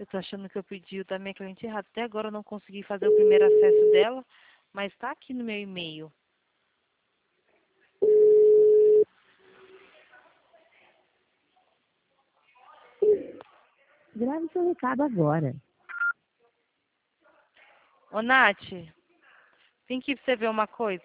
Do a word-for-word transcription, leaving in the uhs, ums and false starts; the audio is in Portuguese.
Eu tô achando que eu pedi o da minha cliente errado. Até agora eu não consegui fazer o primeiro acesso dela, mas tá aqui no meu e-mail. Grave seu recado agora. Ô, Nath, vem aqui pra você ver uma coisa.